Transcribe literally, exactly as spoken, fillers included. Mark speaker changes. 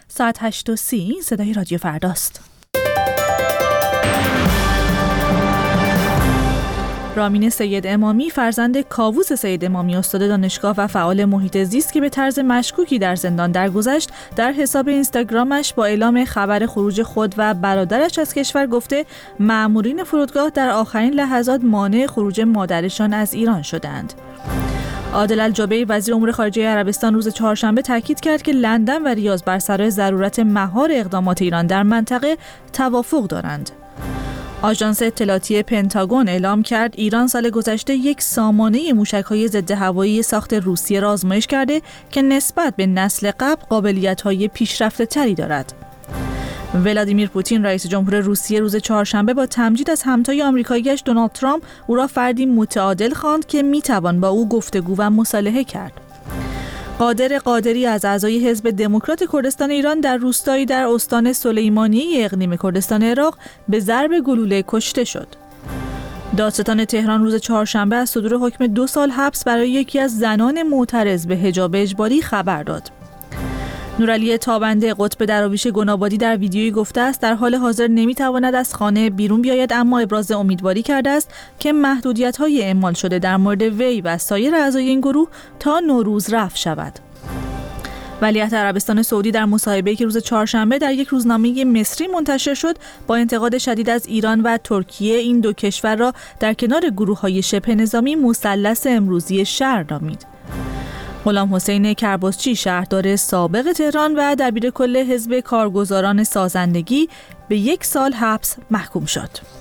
Speaker 1: ساعت هشت و سی صدای رادیو فرداست. رامین سید امامی فرزند کاووس سید امامی استاد دانشگاه و فعال محیط زیست که به طرز مشکوکی در زندان درگذشت، در حساب اینستاگرامش با اعلام خبر خروج خود و برادرش از کشور گفته مأمورین فرودگاه در آخرین لحظات مانع خروج مادرشان از ایران شدند. عادل الجابری وزیر امور خارجه عربستان روز چهارشنبه تاکید کرد که لندن و ریاض بر سر ضرورت مهار اقدامات ایران در منطقه توافق دارند. آژانس اطلاعاتی پنتاگون اعلام کرد ایران سال گذشته یک سامانه موشک‌های ضد هوایی ساخت روسیه را آزمایش کرده که نسبت به نسل قبل قابلیت‌های پیشرفته‌تری دارد. ولادیمیر پوتین رئیس جمهور روسیه روز چهارشنبه با تمجید از همتای آمریکایی‌اش دونالد ترامپ او را فردی متعادل خواند که می‌توان با او گفتگو و مصالحه کرد. قادر قادری از اعضای حزب دموکرات کردستان ایران در روستایی در استان سلیمانیه اقلیم کردستان عراق به ضرب گلوله کشته شد. دادستان تهران روز چهارشنبه از صدور حکم دو سال حبس برای یکی از زنان معترض به حجاب اجباری خبر داد. نورعلی تابنده قطب دراویش گنابادی در ویدیویی گفته است در حال حاضر نمیتواند از خانه بیرون بیاید، اما ابراز امیدواری کرده است که محدودیت‌های اعمال شده در مورد وی و سایر اعضای این گروه تا نوروز رفع شود. ولیعهد عربستان سعودی در مصاحبه‌ای که روز چهارشنبه در یک روزنامه مصری منتشر شد با انتقاد شدید از ایران و ترکیه این دو کشور را در کنار گروه‌های شبه نظامی مثلث امروزی شر نامید. غلام حسین کرباسچی شهردار سابق تهران و دبیر کل حزب کارگزاران سازندگی به یک سال حبس محکوم شد.